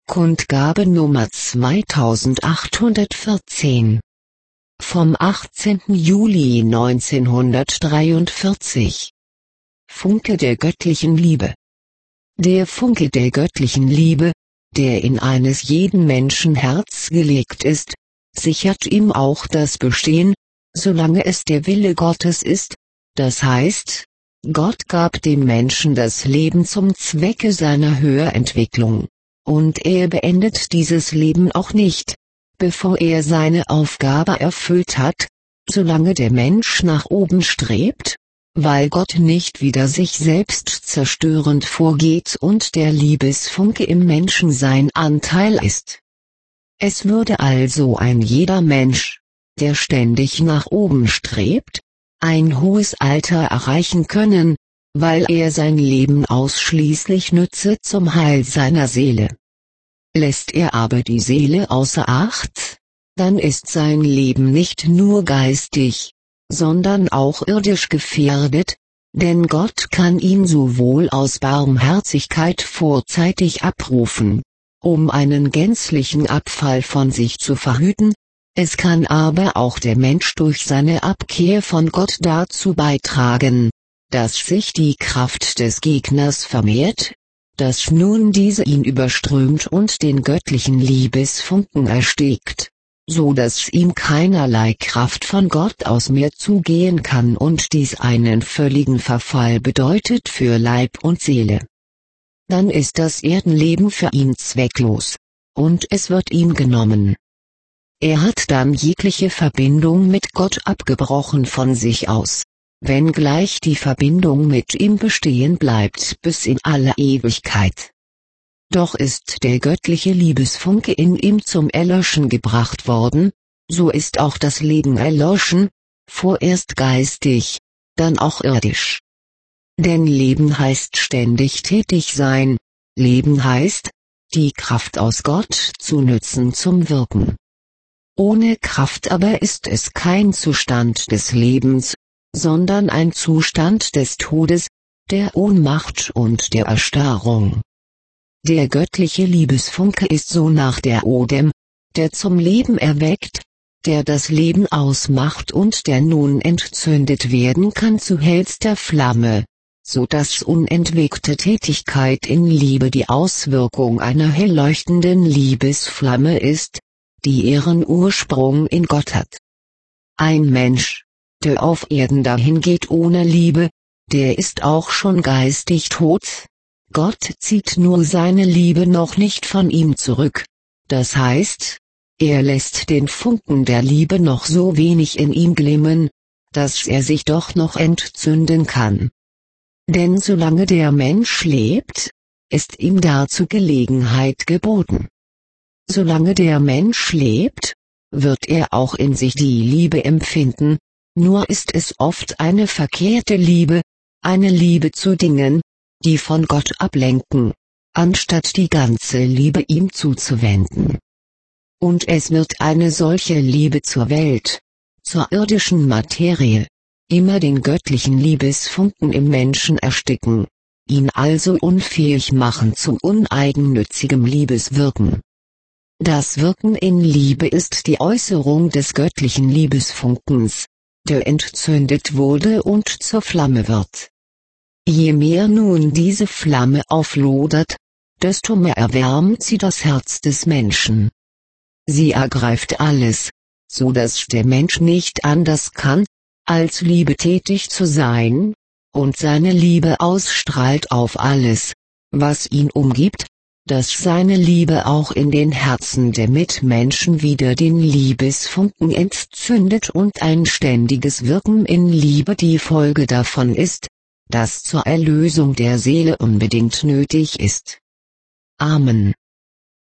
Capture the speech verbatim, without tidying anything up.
Kundgabe Nummer zweitausendachthundertvierzehn. Vom achtzehnten Juli neunzehnhundertdreiundvierzig. Funke der göttlichen Liebe. Der Funke der göttlichen Liebe, der in eines jeden Menschen Herz gelegt ist, sichert ihm auch das Bestehen, solange es der Wille Gottes ist, das heißt, Gott gab dem Menschen das Leben zum Zwecke seiner Höherentwicklung, und er beendet dieses Leben auch nicht, bevor er seine Aufgabe erfüllt hat, solange der Mensch nach oben strebt, weil Gott nicht wider sich selbst zerstörend vorgeht und der Liebesfunke im Menschen sein Anteil ist. Es würde also ein jeder Mensch, der ständig nach oben strebt, ein hohes Alter erreichen können, weil er sein Leben ausschließlich nütze zum Heil seiner Seele. Lässt er aber die Seele außer Acht, dann ist sein Leben nicht nur geistig, sondern auch irdisch gefährdet, denn Gott kann ihn sowohl aus Barmherzigkeit vorzeitig abrufen, um einen gänzlichen Abfall von sich zu verhüten, es kann aber auch der Mensch durch seine Abkehr von Gott dazu beitragen, dass sich die Kraft des Gegners vermehrt, dass nun diese ihn überströmt und den göttlichen Liebesfunken erstickt, so dass ihm keinerlei Kraft von Gott aus mehr zugehen kann und dies einen völligen Verfall bedeutet für Leib und Seele. Dann ist das Erdenleben für ihn zwecklos, und es wird ihm genommen. Er hat dann jegliche Verbindung mit Gott abgebrochen von sich aus, wenngleich die Verbindung mit ihm bestehen bleibt bis in alle Ewigkeit. Doch ist der göttliche Liebesfunke in ihm zum Erlöschen gebracht worden, so ist auch das Leben erloschen, vorerst geistig, dann auch irdisch. Denn Leben heißt ständig tätig sein, Leben heißt, die Kraft aus Gott zu nützen zum Wirken. Ohne Kraft aber ist es kein Zustand des Lebens, sondern ein Zustand des Todes, der Ohnmacht und der Erstarrung. Der göttliche Liebesfunke ist so nach der Odem, der zum Leben erweckt, der das Leben ausmacht und der nun entzündet werden kann zu hellster Flamme, so dass unentwegte Tätigkeit in Liebe die Auswirkung einer hell leuchtenden Liebesflamme ist, die ihren Ursprung in Gott hat. Ein Mensch, der auf Erden dahin geht ohne Liebe, der ist auch schon geistig tot. Gott zieht nur seine Liebe noch nicht von ihm zurück, das heißt, er lässt den Funken der Liebe noch so wenig in ihm glimmen, dass er sich doch noch entzünden kann. Denn solange der Mensch lebt, ist ihm dazu Gelegenheit geboten. Solange der Mensch lebt, wird er auch in sich die Liebe empfinden, nur ist es oft eine verkehrte Liebe, eine Liebe zu Dingen, die von Gott ablenken, anstatt die ganze Liebe ihm zuzuwenden. Und es wird eine solche Liebe zur Welt, zur irdischen Materie, immer den göttlichen Liebesfunken im Menschen ersticken, ihn also unfähig machen zum uneigennützigem Liebeswirken. Das Wirken in Liebe ist die Äußerung des göttlichen Liebesfunkens, der entzündet wurde und zur Flamme wird. Je mehr nun diese Flamme auflodert, desto mehr erwärmt sie das Herz des Menschen. Sie ergreift alles, so dass der Mensch nicht anders kann, als liebetätig zu sein, und seine Liebe ausstrahlt auf alles, was ihn umgibt, dass seine Liebe auch in den Herzen der Mitmenschen wieder den Liebesfunken entzündet und ein ständiges Wirken in Liebe die Folge davon ist, das zur Erlösung der Seele unbedingt nötig ist. Amen.